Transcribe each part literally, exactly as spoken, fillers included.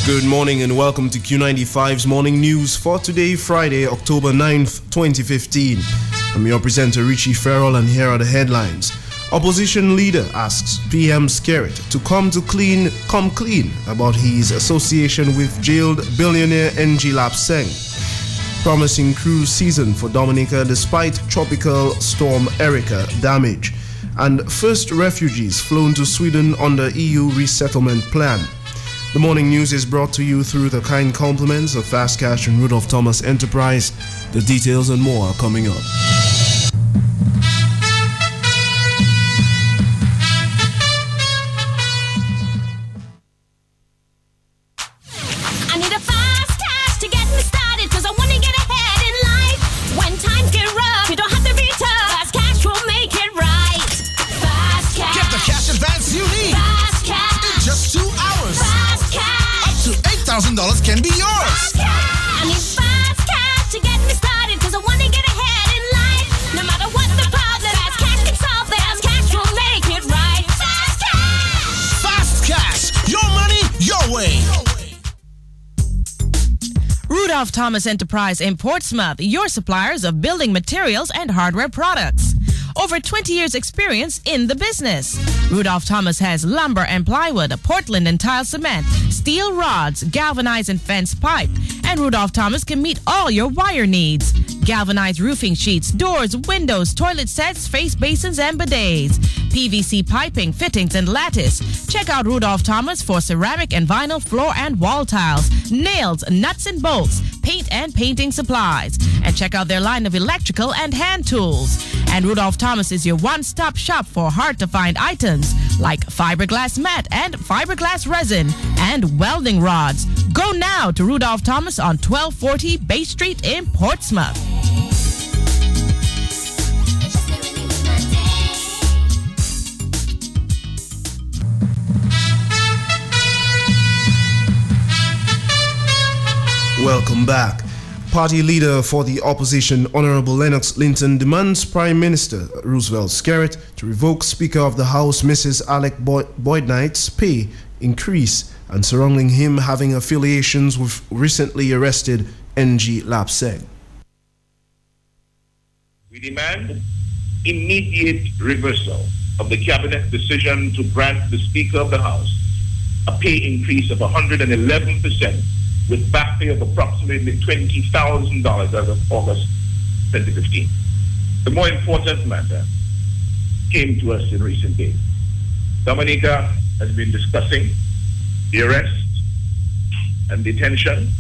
Good morning and welcome to Q ninety-five's Morning News for today, Friday, October ninth, twenty fifteen. I'm your presenter, Richie Farrell, and here are the headlines. Opposition leader asks P M Skerrit to come to clean, come clean about his association with jailed billionaire N G Lapseng. Promising cruise season for Dominica despite tropical storm Erica damage. And first refugees flown to Sweden under E U resettlement plan. The morning news is brought to you through the kind compliments of Fast Cash and Rudolph Thomas Enterprise. The details and more are coming up. I need a fast cash to get me started, cause I want to get ahead in life. When times get rough, you don't have to be tough. Fast cash will make it right. Fast cash. Get the cash advance you need. Fast cash. In just two hours. Fast cash. Up to eight thousand dollars can be yours. Fast cash. I need fast cash to get me started, cause I want to get ahead in life. No matter what the problem, fast cash can solve it. Fast cash will make it right. Fast cash. Fast cash. Your money, your way. Rudolph Thomas Enterprise in Portsmouth, your suppliers of building materials and hardware products. Over twenty years experience in the business. Rudolph Thomas has lumber and plywood, Portland and tile cement, steel rods, galvanized and fence pipe. And Rudolph Thomas can meet all your wire needs. Galvanized roofing sheets, doors, windows, toilet sets, face basins and bidets. P V C piping, fittings and lattice. Check out Rudolph Thomas for ceramic and vinyl floor and wall tiles, nails, nuts and bolts, paint and painting supplies. And check out their line of electrical and hand tools. And Rudolph Thomas is your one-stop shop for hard-to-find items like fiberglass mat and fiberglass resin and welding rods. Go now to Rudolph Thomas on twelve forty Bay Street in Portsmouth. Welcome back. Party leader for the opposition, Honorable Lennox Linton, demands Prime Minister Roosevelt Skerrit to revoke Speaker of the House Missus Alec Boyd Knight's pay increase and surrounding him having affiliations with recently arrested N G Lapseng. We demand immediate reversal of the Cabinet decision to grant the Speaker of the House a pay increase of one hundred eleven percent with back pay of approximately twenty thousand dollars as of August twenty fifteen. The more important matter came to us in recent days. Dominica has been discussing the arrest and detention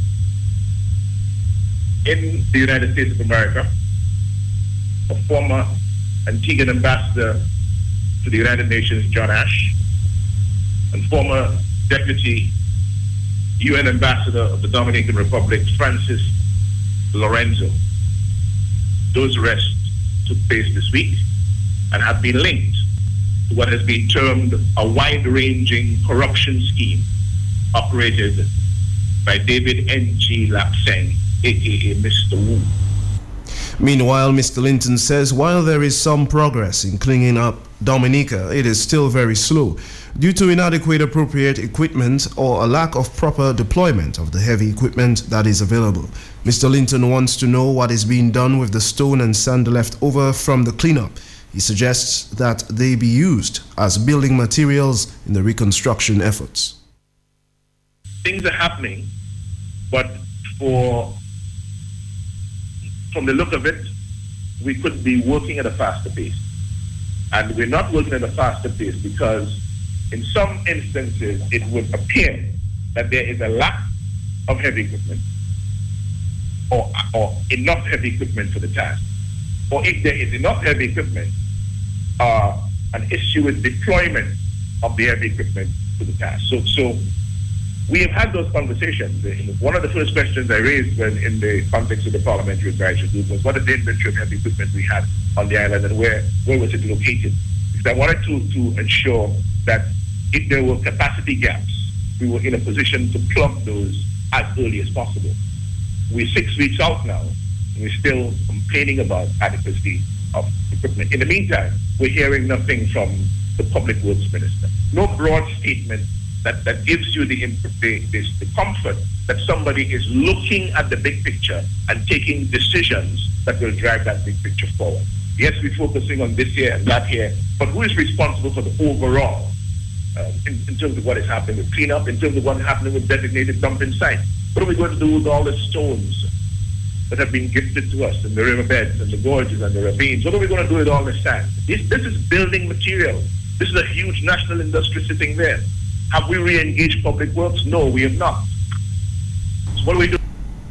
in the United States of America of former Antiguan ambassador to the United Nations, John Ash, and former deputy U N ambassador of the Dominican Republic, Francis Lorenzo. Those arrests took place this week and have been linked to what has been termed a wide-ranging corruption scheme operated by David N G Lapseng, aka Mister Wu. Meanwhile, Mister Linton says while there is some progress in cleaning up Dominica, it is still very slow due to inadequate appropriate equipment or a lack of proper deployment of the heavy equipment that is available. Mister Linton wants to know what is being done with the stone and sand left over from the cleanup. He suggests that they be used as building materials in the reconstruction efforts. Things are happening, but for from the look of it, we could be working at a faster pace. And we're not working at a faster pace because in some instances it would appear that there is a lack of heavy equipment or, or enough heavy equipment for the task. Or if there is enough heavy equipment, uh, an issue with deployment of the heavy equipment to the task. So, so we have had those conversations. One of the first questions I raised when in the context of the parliamentary advisory group was what is the inventory of heavy equipment we had on the island and where, where was it located? Because I wanted to, to ensure that if there were capacity gaps, we were in a position to plug those as early as possible. We're six weeks out now, and we're still complaining about adequacy of equipment. In the meantime, we're hearing nothing from the Public Works Minister. No broad statement that, that gives you the, the, the, the comfort that somebody is looking at the big picture and taking decisions that will drive that big picture forward. Yes, we're focusing on this year and that year, but who is responsible for the overall uh, in, in terms of what is happening with cleanup, in terms of what is happening with designated dumping sites? What are we going to do with all the stones that have been gifted to us in the riverbeds and the gorges and the ravines? What are we going to do with all the sand? This, this is building material. This is a huge national industry sitting there. Have we re-engaged public works? No, we have not. So what do we do?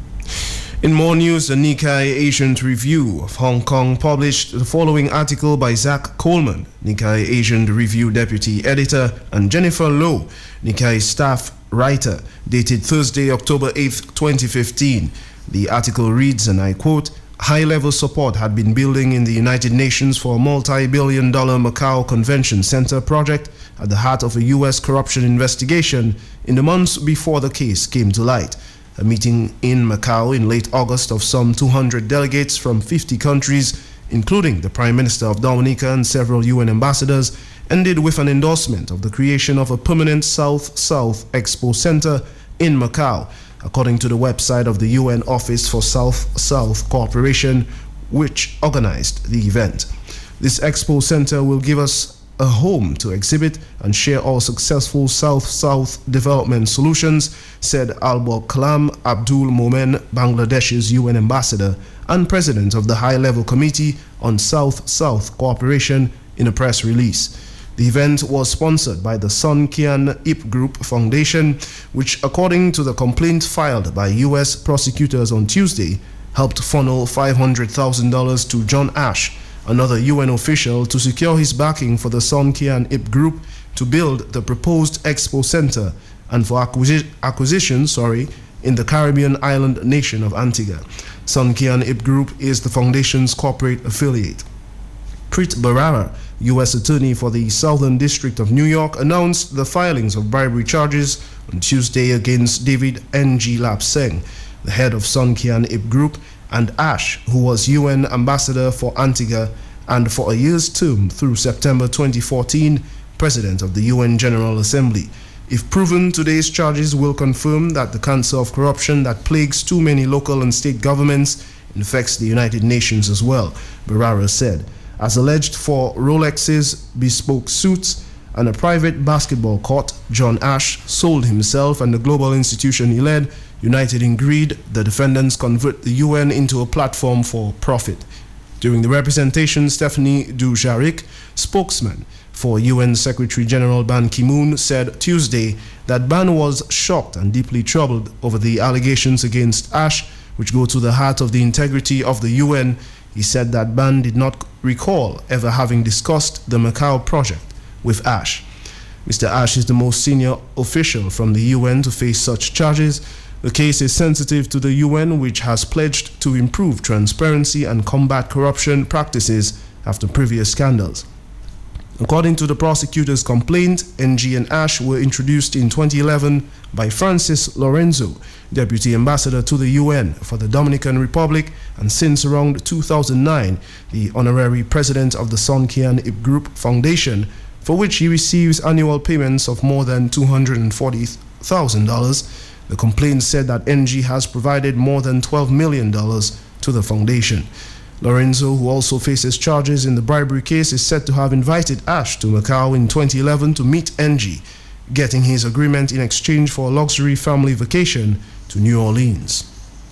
In more news, the Nikkei Asian Review of Hong Kong published the following article by Zach Coleman, Nikkei Asian Review Deputy Editor, and Jennifer Lowe, Nikkei Staff Writer, dated Thursday, October eighth, twenty fifteen. The article reads, and I quote, "High-level support had been building in the United Nations for a multi-billion dollar Macau Convention Center project at the heart of a U S corruption investigation in the months before the case came to light. A meeting in Macau in late August of some two hundred delegates from fifty countries, including the Prime Minister of Dominica and several U N ambassadors, ended with an endorsement of the creation of a permanent South-South Expo Center in Macau, according to the website of the U N Office for South-South Cooperation, which organized the event. This Expo Center will give us a home to exhibit and share our successful South-South development solutions, said Albor Kalam Abdul Momen, Bangladesh's U N ambassador and president of the High-Level Committee on South-South Cooperation, in a press release. The event was sponsored by the Sun Kian Ip Group Foundation, which, according to the complaint filed by U S prosecutors on Tuesday, helped funnel five hundred thousand dollars to John Ash, another U N official, to secure his backing for the Sun Kian Ip Group to build the proposed Expo Center and for acquisi acquisition sorry, in the Caribbean island nation of Antigua. Sun Kian Ip Group is the foundation's corporate affiliate. Preet Bharara, U S Attorney for the Southern District of New York, announced the filings of bribery charges on Tuesday against David N G Lapseng, the head of Sun Kian Ip Group, and Ash, who was U N Ambassador for Antigua and for a year's term through September twenty fourteen, President of the U N General Assembly. If proven, today's charges will confirm that the cancer of corruption that plagues too many local and state governments infects the United Nations as well, Bharara said. As alleged for Rolex's bespoke suits and a private basketball court, John Ash sold himself and the global institution he led, united in greed. The defendants convert the U N into a platform for profit. During the representation, Stephanie Dujarric, spokesman for U N Secretary General Ban Ki-moon, said Tuesday that Ban was shocked and deeply troubled over the allegations against Ash, which go to the heart of the integrity of the U N. He said that Ban did not recall ever having discussed the Macau project with Ash. Mister Ash is the most senior official from the U N to face such charges. The case is sensitive to the U N, which has pledged to improve transparency and combat corruption practices after previous scandals. According to the prosecutor's complaint, N G and Ash were introduced in twenty eleven by Francis Lorenzo, Deputy Ambassador to the U N for the Dominican Republic, and since around two thousand nine, the honorary president of the Sun Kian Ip Group Foundation, for which he receives annual payments of more than two hundred forty thousand dollars. The complaint said that N G has provided more than twelve million dollars to the foundation. Lorenzo, who also faces charges in the bribery case, is said to have invited Ash to Macau in twenty eleven to meet N G, getting his agreement in exchange for a luxury family vacation to New Orleans.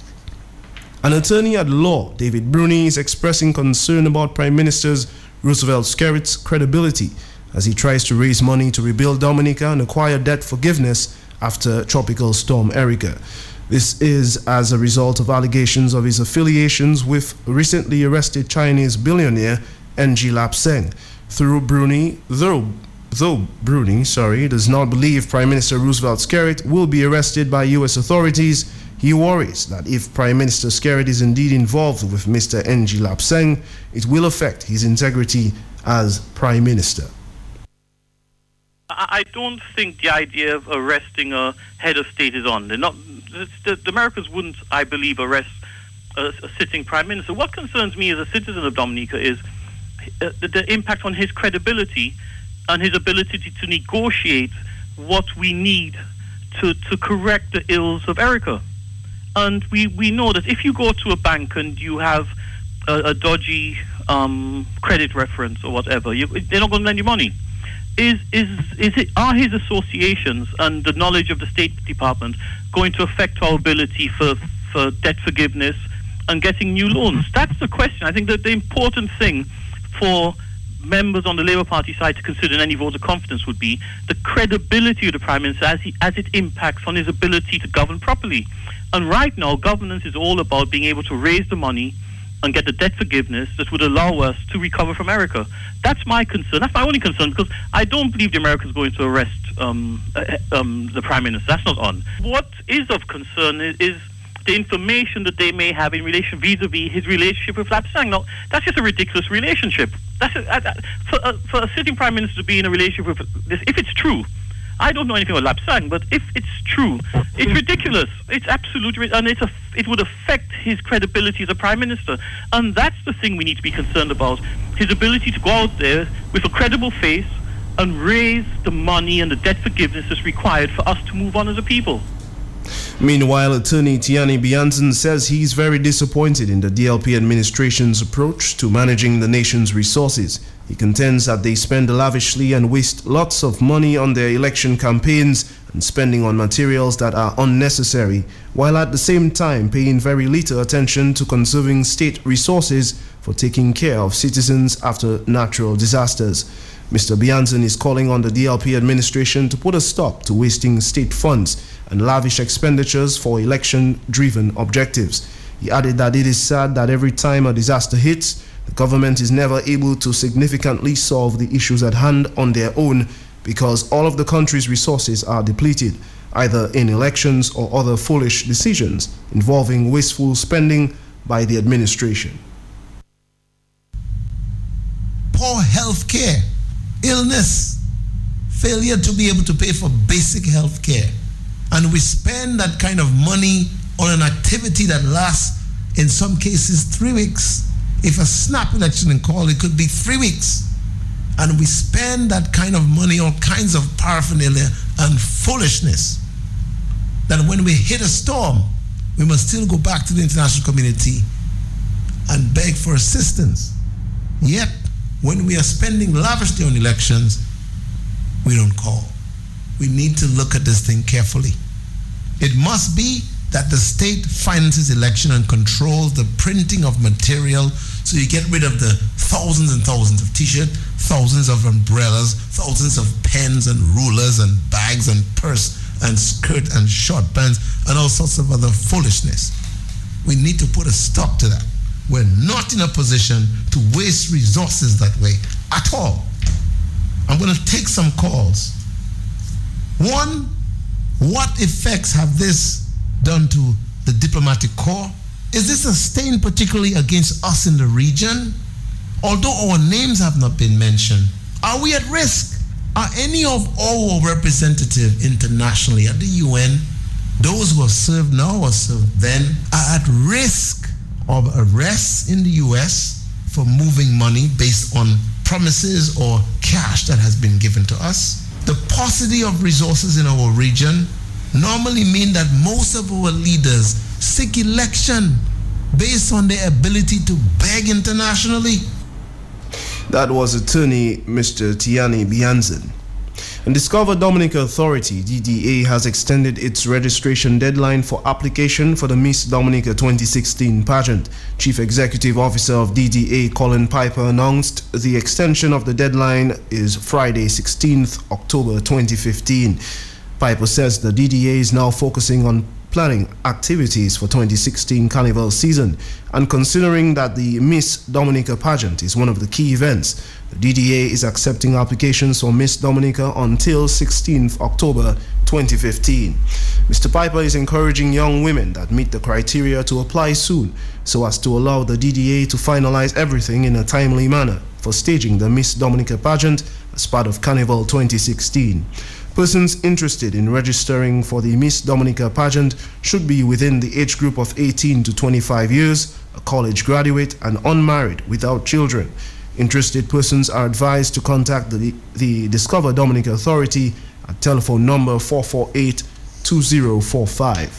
An attorney at law, David Bruni, is expressing concern about Prime Minister Roosevelt Skerrit's credibility as he tries to raise money to rebuild Dominica and acquire debt forgiveness after Tropical Storm Erika. This is as a result of allegations of his affiliations with recently arrested Chinese billionaire N G Lapseng. Through Bruni, though, though Bruni, sorry, does not believe Prime Minister Roosevelt Skerrit will be arrested by U S authorities, he worries that if Prime Minister Skerrit is indeed involved with Mister N G Lapseng, it will affect his integrity as Prime Minister. I don't think the idea of arresting a head of state is on. They're not, the, the Americans wouldn't, I believe, arrest a, a sitting prime minister. What concerns me as a citizen of Dominica is uh, the, the impact on his credibility and his ability to, to negotiate what we need to, to correct the ills of Erica. And we, we know that if you go to a bank and you have a, a dodgy um, credit reference or whatever, you, they're not going to lend you money. Is is is it are his associations and the knowledge of the State Department going to affect our ability for, for debt forgiveness and getting new loans? That's the question. I think that the important thing for members on the Labour Party side to consider in any vote of confidence would be the credibility of the Prime Minister as he, as it impacts on his ability to govern properly. And right now, governance is all about being able to raise the money and get the debt forgiveness that would allow us to recover from America. That's my concern. That's my only concern, because I don't believe the Americans are going to arrest um, uh, um, the Prime Minister. That's not on. What is of concern is, is the information that they may have in relation vis-a-vis his relationship with Lapsang. Now, that's just a ridiculous relationship. That's a, uh, for, uh, for a sitting Prime Minister to be in a relationship with this, if it's true, I don't know anything about Lapsang, but if it's true, it's ridiculous. It's absolutely, and it's a, it would affect his credibility as a Prime Minister. And that's the thing we need to be concerned about, his ability to go out there with a credible face and raise the money and the debt forgiveness that's required for us to move on as a people. Meanwhile, attorney Tiani Bianzen says he's very disappointed in the D L P administration's approach to managing the nation's resources. He contends that they spend lavishly and waste lots of money on their election campaigns and spending on materials that are unnecessary, while at the same time paying very little attention to conserving state resources for taking care of citizens after natural disasters. Mister Bianzen is calling on the D L P administration to put a stop to wasting state funds and lavish expenditures for election-driven objectives. He added that it is sad that every time a disaster hits, the government is never able to significantly solve the issues at hand on their own because all of the country's resources are depleted, either in elections or other foolish decisions involving wasteful spending by the administration. Poor health care, illness, failure to be able to pay for basic health care. And we spend that kind of money on an activity that lasts, in some cases, three weeks. If a snap election is called, it could be three weeks. And we spend that kind of money on kinds of paraphernalia and foolishness that when we hit a storm, we must still go back to the international community and beg for assistance. Yet, when we are spending lavishly on elections, we don't call. We need to look at this thing carefully. It must be that the state finances election and controls the printing of material, so you get rid of the thousands and thousands of t-shirts, thousands of umbrellas, thousands of pens and rulers and bags and purse and skirt and short pants and all sorts of other foolishness. We need to put a stop to that. We're not in a position to waste resources that way at all. I'm going to take some calls. One, what effects have this done to the diplomatic corps? Is this a stain particularly against us in the region? Although our names have not been mentioned, are we at risk? Are any of our representatives internationally at the U N, those who have served now or served then, are at risk of arrests in the U S for moving money based on promises or cash that has been given to us? The paucity of resources in our region normally mean that most of our leaders seek election based on their ability to beg internationally. That was attorney Mister Tiani Bianzen. And Discover Dominica Authority, D D A, has extended its registration deadline for application for the Miss Dominica twenty sixteen pageant. Chief Executive Officer of D D A, Colin Piper, announced the extension of the deadline is Friday, sixteenth October twenty fifteen. Piper says the D D A is now focusing on planning activities for twenty sixteen Carnival season, and considering that the Miss Dominica pageant is one of the key events, the D D A is accepting applications for Miss Dominica until sixteenth October twenty fifteen. Mister Piper is encouraging young women that meet the criteria to apply soon, so as to allow the D D A to finalize everything in a timely manner for staging the Miss Dominica pageant as part of Carnival twenty sixteen. Persons interested in registering for the Miss Dominica pageant should be within the age group of eighteen to twenty-five years, a college graduate, and unmarried without children. Interested persons are advised to contact the, the Discover Dominica Authority at telephone number four four eight, two zero four five.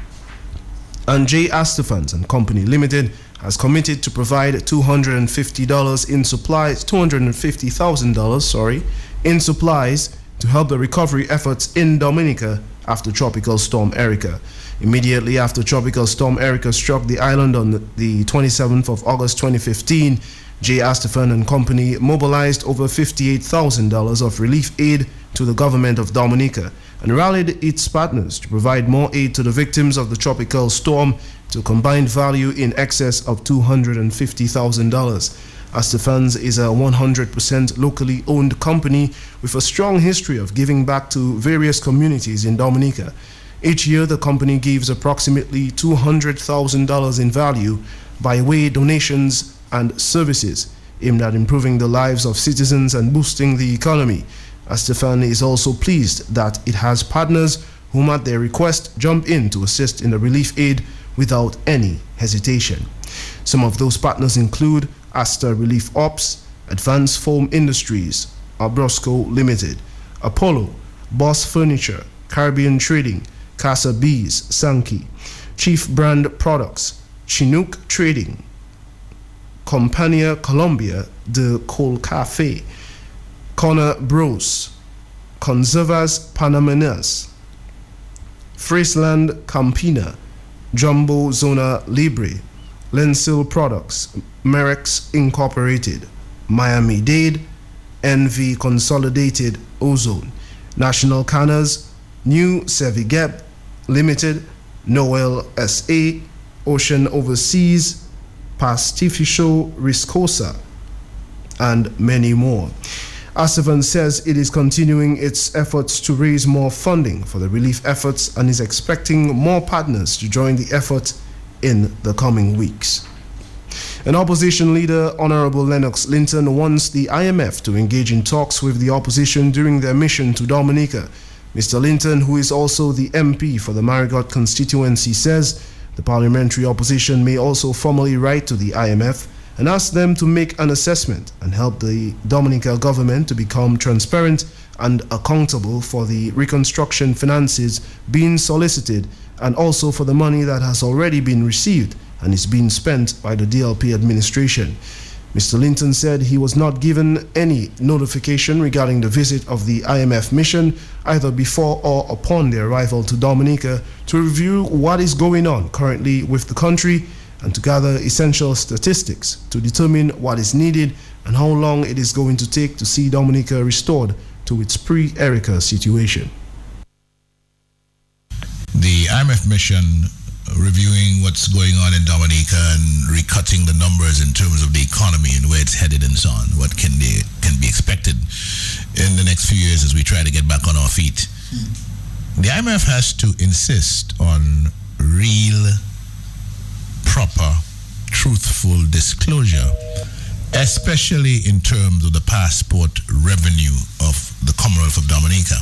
And J. Astafans and Company Limited has committed to provide two hundred fifty dollars in supplies, two hundred fifty thousand dollars, sorry, in supplies to help the recovery efforts in Dominica after Tropical Storm Erica. Immediately after Tropical Storm Erica struck the island on the twenty-seventh of August twenty fifteen, J. Astafan and Company mobilized over fifty-eight thousand dollars of relief aid to the government of Dominica and rallied its partners to provide more aid to the victims of the tropical storm to a combined value in excess of two hundred fifty thousand dollars. Astafans is a one hundred percent locally owned company with a strong history of giving back to various communities in Dominica. Each year, the company gives approximately two hundred thousand dollars in value by way of donations and services aimed at improving the lives of citizens and boosting the economy. Astafan is also pleased that it has partners whom at their request jump in to assist in the relief aid without any hesitation. Some of those partners include Asta Relief Ops, Advanced Foam Industries, Abrosco Limited, Apollo, Boss Furniture, Caribbean Trading, Casa Bees, Sankey, Chief Brand Products, Chinook Trading, Compania Colombia de Col Cafe, Corner Bros, Conservas Panamenas, Friesland Campina, Jumbo Zona Libre, Lensil Products, Merex Incorporated, Miami-Dade, N V Consolidated Ozone, National Canners, New Sevigep Limited, Noel S A, Ocean Overseas, Pastificio Riscosa, and many more. Astafan says it is continuing its efforts to raise more funding for the relief efforts and is expecting more partners to join the effort in the coming weeks. An opposition leader, Honorable Lennox Linton, wants the I M F to engage in talks with the opposition during their mission to Dominica. Mister Linton, who is also the M P for the Marigot constituency, says the parliamentary opposition may also formally write to the I M F and ask them to make an assessment and help the Dominica government to become transparent and accountable for the reconstruction finances being solicited and also for the money that has already been received and is being spent by the D L P administration. Mister Linton said he was not given any notification regarding the visit of the I M F mission either before or upon their arrival to Dominica to review what is going on currently with the country and to gather essential statistics to determine what is needed and how long it is going to take to see Dominica restored to its pre-Erica situation. The I M F mission reviewing what's going on in Dominica and recutting the numbers in terms of the economy and where it's headed and so on. What can be, can be expected in the next few years as we try to get back on our feet. Mm. The I M F has to insist on real, proper, truthful disclosure, especially in terms of the passport revenue of the Commonwealth of Dominica.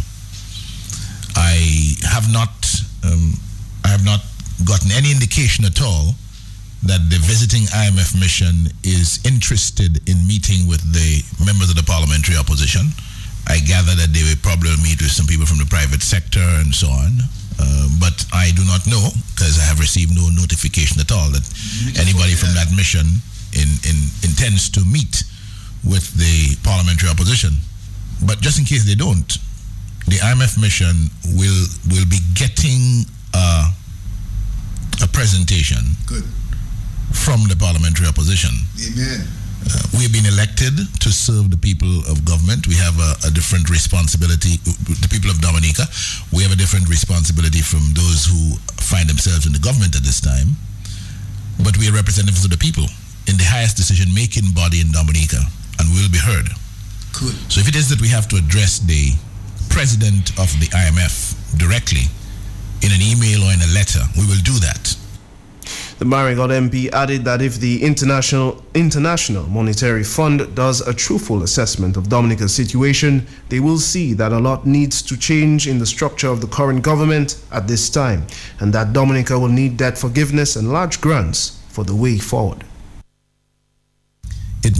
I have not um, I have not gotten any indication at all that the visiting I M F mission is interested in meeting with the members of the parliamentary opposition. I gather that they will probably meet with some people from the private sector and so on. Uh, but I do not know, because I have received no notification at all that anybody from that mission in, in, intends to meet with the parliamentary opposition. But just in case they don't, the I M F mission will will be getting uh, a presentation Good. from the parliamentary opposition. Amen. Uh, we've been elected to serve the people of government. We have a, a different responsibility, the people of Dominica. We have a different responsibility from those who find themselves in the government at this time. But we are representatives of the people in the highest decision-making body in Dominica, and we will be heard. Good. So if it is that we have to address the president of the I M F directly in an email or in a letter, we will do that. The Marigot M P added that if the International International Monetary Fund does a truthful assessment of Dominica's situation, they will see that a lot needs to change in the structure of the current government at this time, and that Dominica will need debt forgiveness and large grants for the way forward. It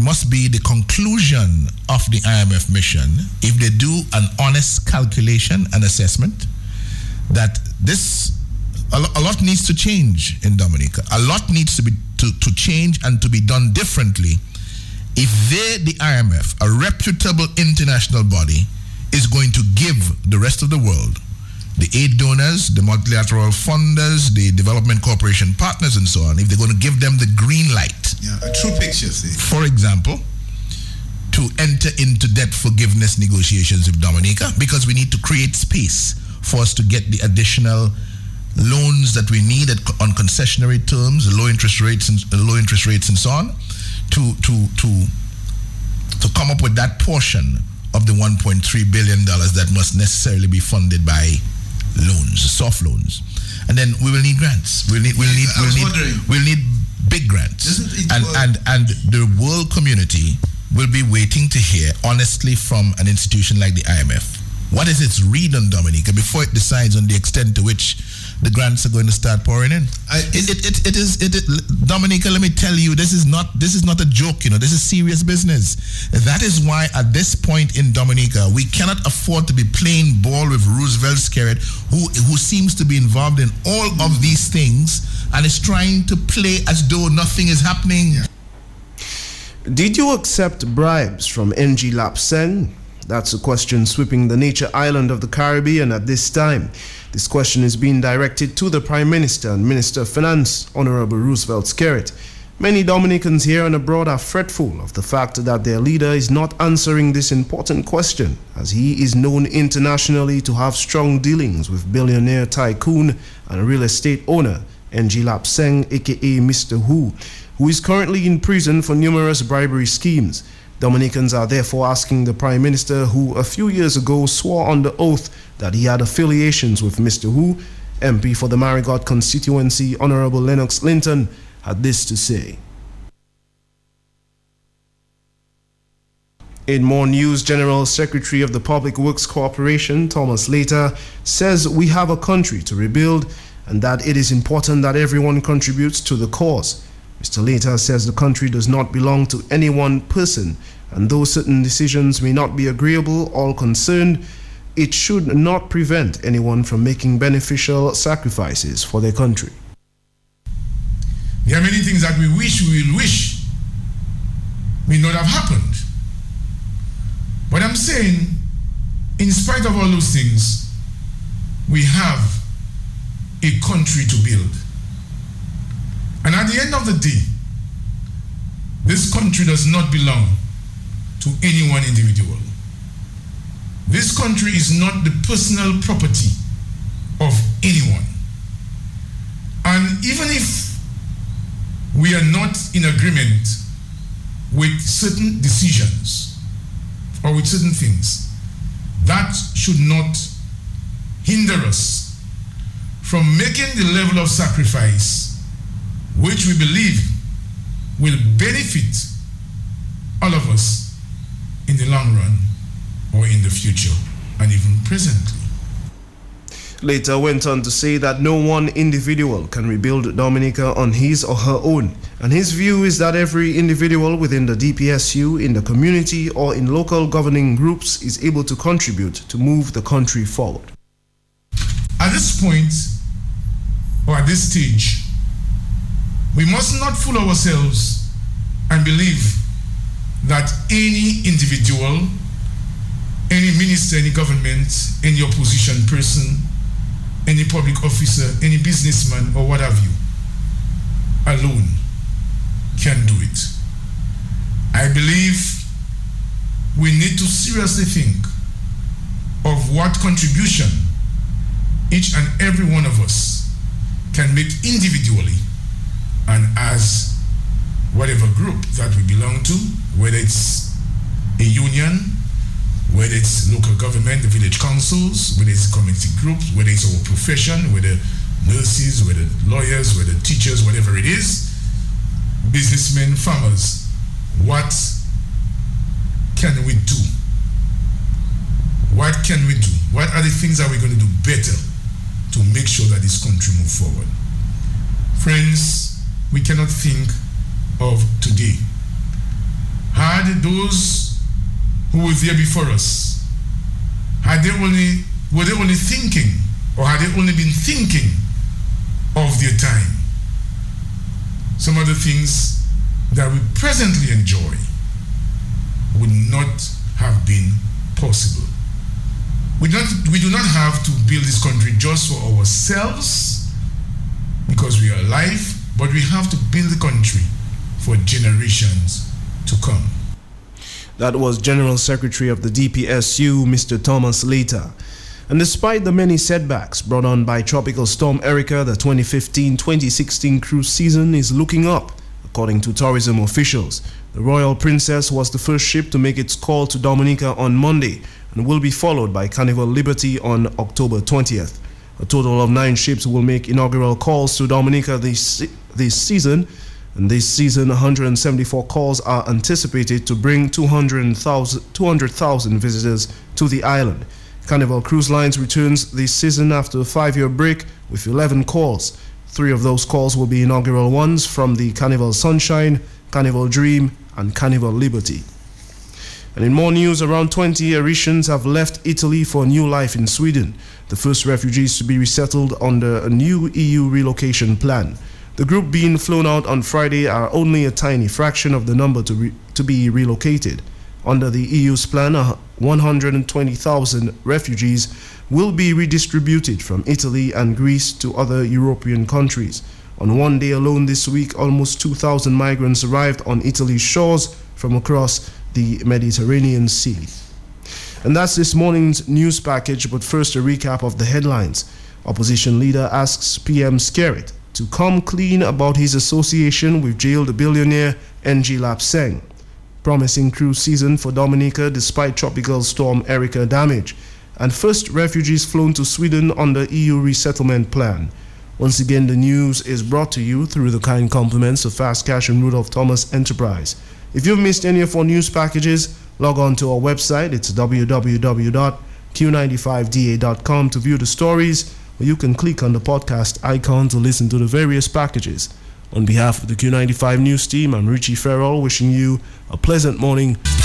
must be the conclusion of the I M F mission, if they do an honest calculation and assessment, that this, a, lo- a lot needs to change in Dominica. A lot needs to be to, to change and to be done differently if they, the I M F, a reputable international body, is going to give the rest of the world, the aid donors, the multilateral funders, the development cooperation partners, and so on, if they're going to give them the green light. Yeah, a true picture, see. For example, to enter into debt forgiveness negotiations with Dominica, because we need to create space for us to get the additional loans that we need at, on concessionary terms, low interest rates and uh, low interest rates and so on, to to to to come up with that portion of the one point three billion dollars that must necessarily be funded by loans, soft loans, and then we will need grants. We'll need we'll need I we'll was need wondering, we'll need big grants, and well- and and the world community will be waiting to hear honestly from an institution like the I M F. What is its read on Dominica before it decides on the extent to which the grants are going to start pouring in? I, It, it, it, it is it, it, Dominica, let me tell you, this is not this is not a joke. You know, this is serious business. That is why at this point in Dominica, we cannot afford to be playing ball with Roosevelt Skerritt, who who seems to be involved in all of these things and is trying to play as though nothing is happening. Did you accept bribes from N G Lapseng? That's a question sweeping the nature island of the Caribbean at this time. This question is being directed to the Prime Minister and Minister of Finance, Honorable Roosevelt Skerritt. Many Dominicans here and abroad are fretful of the fact that their leader is not answering this important question, as he is known internationally to have strong dealings with billionaire tycoon and real estate owner N G Lapseng, aka Mister Who, who is currently in prison for numerous bribery schemes. Dominicans are therefore asking the Prime Minister, who a few years ago swore under oath that he had affiliations with Mister Who, M P for the Marigot constituency, Honorable Lennox Linton, had this to say. In more news, General Secretary of the Public Works Corporation, Thomas Later, says we have a country to rebuild and that it is important that everyone contributes to the cause. Mister Later says the country does not belong to any one person, and though certain decisions may not be agreeable, all concerned, it should not prevent anyone from making beneficial sacrifices for their country. There are many things that we wish we will wish may not have happened. But I'm saying, in spite of all those things, we have a country to build. And at the end of the day, this country does not belong to any one individual. This country is not the personal property of anyone. And even if we are not in agreement with certain decisions or with certain things, that should not hinder us from making the level of sacrifice which we believe will benefit all of us in the long run or in the future and even presently. Later went on to say that no one individual can rebuild Dominica on his or her own, and his view is that every individual within the D P S U, in the community or in local governing groups is able to contribute to move the country forward. At this point, or at this stage, we must not fool ourselves and believe that any individual, any minister, any government, any opposition person, any public officer, any businessman, or what have you, alone can do it. I believe we need to seriously think of what contribution each and every one of us can make individually and as whatever group that we belong to, whether it's a union, whether it's local government, the village councils, whether it's community groups, whether it's our profession, whether nurses, whether lawyers, whether teachers, whatever it is, businessmen, farmers, what can we do? What can we do? What are the things that we're going to do better to make sure that this country moves forward? Friends, we cannot think of today had those who were there before us, had they only, were they only thinking, or had they only been thinking of their time, some of the things that we presently enjoy would not have been possible. We, not, we do not have to build this country just for ourselves because we are alive, but we have to build the country for generations to come. That was General Secretary of the D P S U, Mister Thomas Later. And despite the many setbacks brought on by Tropical Storm Erica, the twenty fifteen twenty sixteen cruise season is looking up. According to tourism officials, the Royal Princess was the first ship to make its call to Dominica on Monday and will be followed by Carnival Liberty on October twentieth. A total of nine ships will make inaugural calls to Dominica this, this season, and this season one hundred seventy-four calls are anticipated to bring two hundred thousand visitors to the island. Carnival Cruise Lines returns this season after a five-year break with eleven calls. Three of those calls will be inaugural ones from the Carnival Sunshine, Carnival Dream, and Carnival Liberty. And in more news, around twenty Eritreans have left Italy for a new life in Sweden, the first refugees to be resettled under a new E U relocation plan. The group being flown out on Friday are only a tiny fraction of the number to, re to be relocated. Under the E U's plan, one hundred twenty thousand refugees will be redistributed from Italy and Greece to other European countries. On one day alone this week, almost two thousand migrants arrived on Italy's shores from across the Mediterranean Sea. And that's this morning's news package, but first a recap of the headlines. Opposition leader asks P M Skerrit to come clean about his association with jailed billionaire N G Lapseng. Promising cruise season for Dominica despite Tropical Storm Erica damage. And first refugees flown to Sweden under E U resettlement plan. Once again, the news is brought to you through the kind compliments of Fast Cash and Rudolph Thomas Enterprise. If you've missed any of our news packages, log on to our website. It's w w w dot q ninety-five d a dot com to view the stories, or you can click on the podcast icon to listen to the various packages. On behalf of the Q ninety-five News team, I'm Richie Farrell, wishing you a pleasant morning